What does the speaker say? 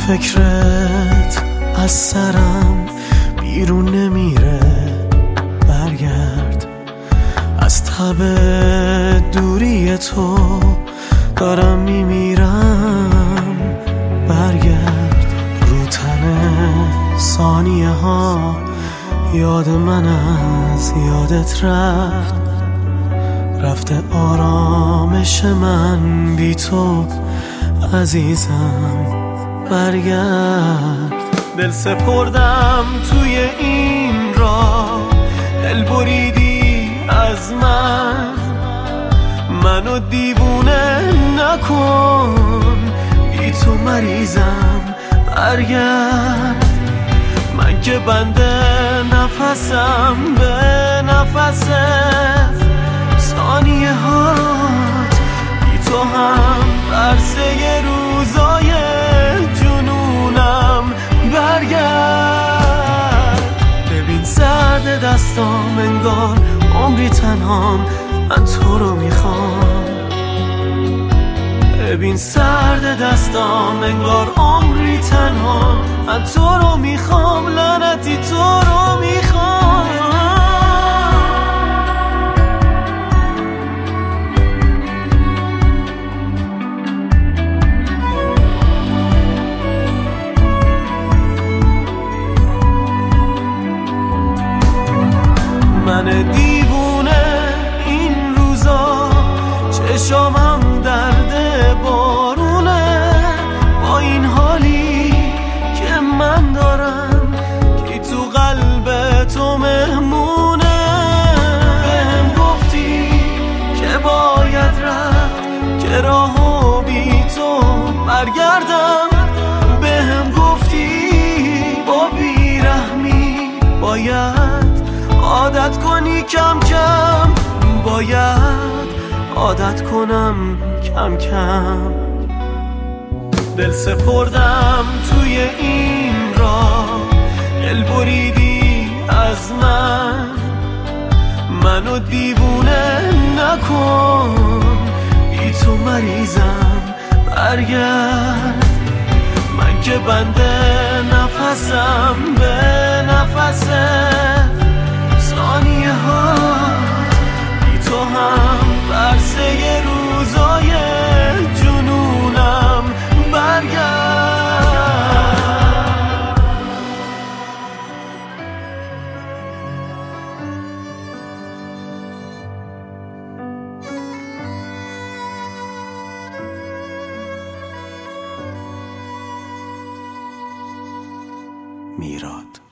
فکرت از سرم بیرون نمیره، برگرد. از تب دوری تو دارم میمیرم، برگرد. رو تن ثانیه ها یاد من از یادت رفته آرامش من بی تو عزیزم، برگرد. دل سپردم توی این راه، دل بریدی از منو دیوونه نکن، بی تو مریضم، برگرد. من که بنده نفسم به نفست، ثانیه هات بی تو هم برسه روزای جنونم، برگرد. ببین سرد دستام، انگار عمری تنهام، من تو رو میخوام. ببین سرد دستام، انگار عمری تنهام، من تو رو میخوام، لعنتی تو رو میخوام. من دیوونه این روزا، چشامم درد بارونه، با این حالی که من دارم، کی تو قلب تو مهمونه. بهم گفتی که باید رفت، که راهو بی تو برگردم. بهم گفتی با بیرحمی باید عادت کنی کم کم، باید عادت کنم کم کم. دل سپردم توی این راه، دل بریدی از منو دیوونه نکن، بی تو مریضم، برگرد. من که بنده نفسم به نفست، ثانیه هات بی تو هم برسه روزای جنونم، برگرد. میراد.